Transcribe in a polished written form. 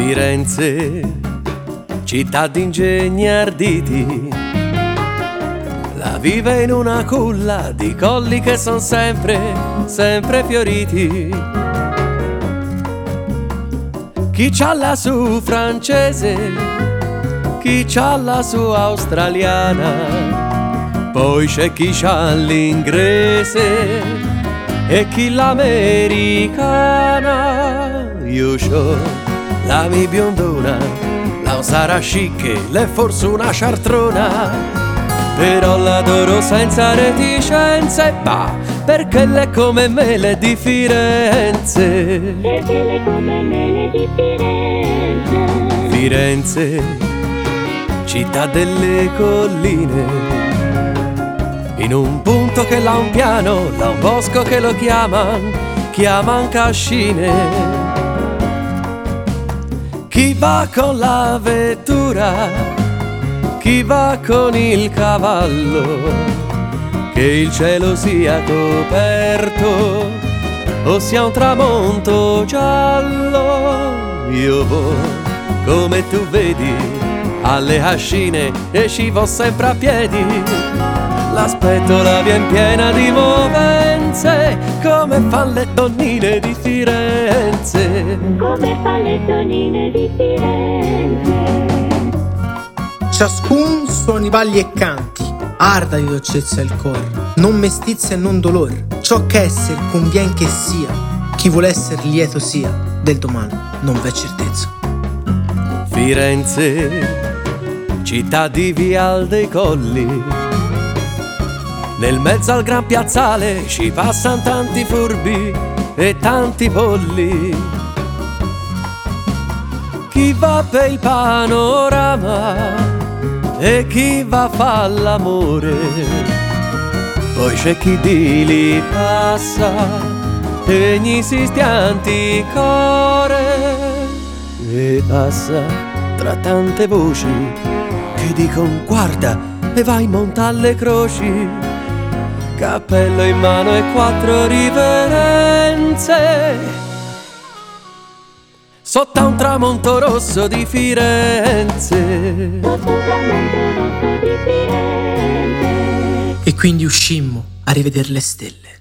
Firenze, città d'ingegni arditi, la vive in una culla di colli che son sempre, sempre fioriti. Chi c'ha la su francese, chi c'ha la su australiana, poi c'è chi c'ha l'inglese e chi l'americana. Io c'ho la mi biondona, la usara chic, l'è forse una ciartrona, però l'adoro senza reticenze, bah, perché l'è come me le di Firenze. Perché l'è come me le di Firenze. Firenze, città delle colline, in un punto che l'ha un piano, l'ha un bosco che lo chiaman cascine. Chi va con la vettura, chi va con il cavallo, che il cielo sia coperto o sia un tramonto giallo. Io vo, come tu vedi, alle cascine e ci vo sempre a piedi. L'aspetto la vien piena di movenze, come fan le donnine di Firenze. Come fan le donnine di Firenze. Ciascun suoni balli e canti, arda di dolcezza il cor, non mestizia e non dolor. Ciò che esser convien che sia, chi vuol esser lieto sia, del domani non v'è certezza. Firenze, città di Vial dei Colli, nel mezzo al gran piazzale ci passan tanti furbi e tanti polli. Chi va per il panorama e chi va a fa l'amore, poi c'è chi di lì passa e ogni istanti core, e passa tra tante voci che dicon guarda e vai monta alle croci, cappello in mano e 4 riverenze sotto un tramonto rosso di Firenze. Sotto un tramonto rosso di Firenze. E quindi uscimmo a rivedere le stelle.